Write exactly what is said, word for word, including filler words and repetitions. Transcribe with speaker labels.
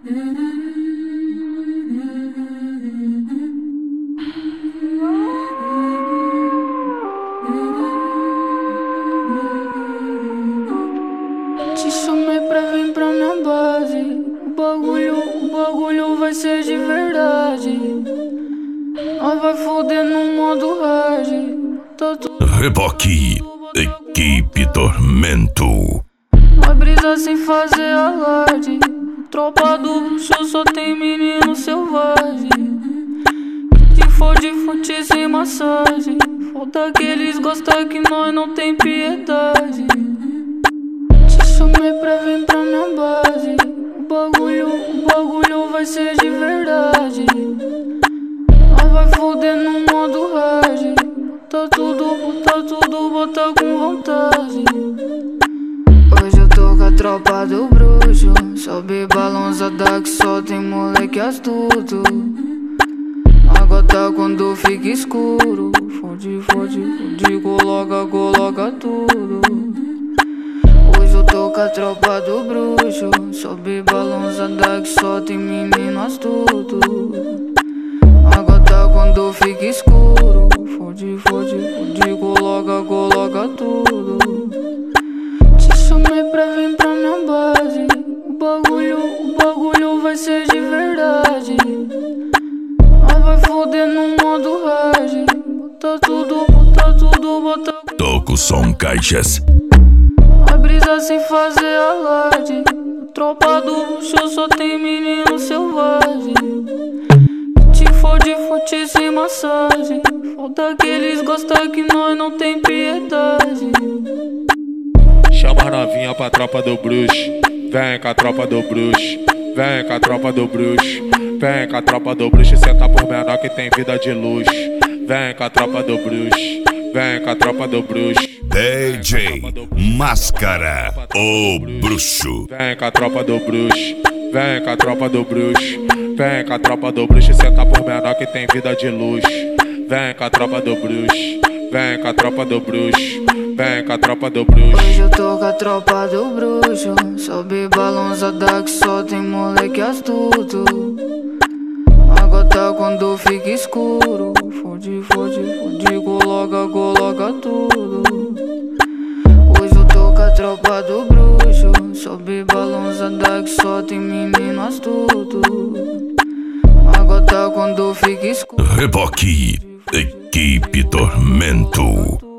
Speaker 1: Te chamei pra vir pra minha base. O bagulho, o bagulho vai ser de verdade. Nós vai foder no modo hard. Tá tudo
Speaker 2: Reboque, equipe Tormento.
Speaker 1: Nós brisa sem fazer alarde. Tropa do bruxo só tem menino selvagem. Se for de fute sem massagem, falta que eles gostam que nós não tem piedade. Te chamei pra vir pra minha base. O bagulho, o bagulho vai ser de verdade. Nós vai foder no modo hard. Bota tudo, bota tudo, bota com vontade. Hoje eu tô com a tropa do bruxo. Sobe balançada que só tem moleque astuto. A gota quando fica escuro, fode, fode, fode, coloca, coloca tudo. Hoje eu tô com a tropa do bruxo. Sobe balançada que só tem menino astuto. A gota quando fica escuro, fode, fode, fode, coloca, coloca tudo. Te chamei pra vir pra minha base. O bagulho, o bagulho vai ser de verdade. Nós vai foder no modo hard. Bota tudo, bota tudo, bota.
Speaker 2: Toco som caixas.
Speaker 1: Nós brisa sem fazer alarde. Tropa do bruxo só tem menino selvagem. Se for de fute sem massagem, falta que eles gostam que nós não tem piedade.
Speaker 3: Chama a novinha pra tropa do bruxo. Vem com a tropa do bruxo. Vem com a tropa do bruxo. Vem com a tropa do bruxo. Senta por menor que tem vida de luxo. Vem com a tropa do bruxo. Vem com a tropa do bruxo.
Speaker 2: D J Máscara, o bruxo.
Speaker 3: Vem com a tropa do bruxo. Vem com a tropa do bruxo. Vem com a tropa do bruxo. Senta por menor que tem vida de luxo. Vem com a tropa do bruxo. Vem com a tropa do bruxo. Vem com a tropa do bruxo.
Speaker 1: Hoje eu tô com a tropa do bruxo. Sobe balançada que só tem moleque astuto. A gota quando fica escuro, fode, fode, fode, coloca, coloca tudo. Hoje eu tô com a tropa do bruxo. Sobe balançada que só tem menino astuto. A gota quando fica escuro.
Speaker 2: Reboque, equipe Tormento.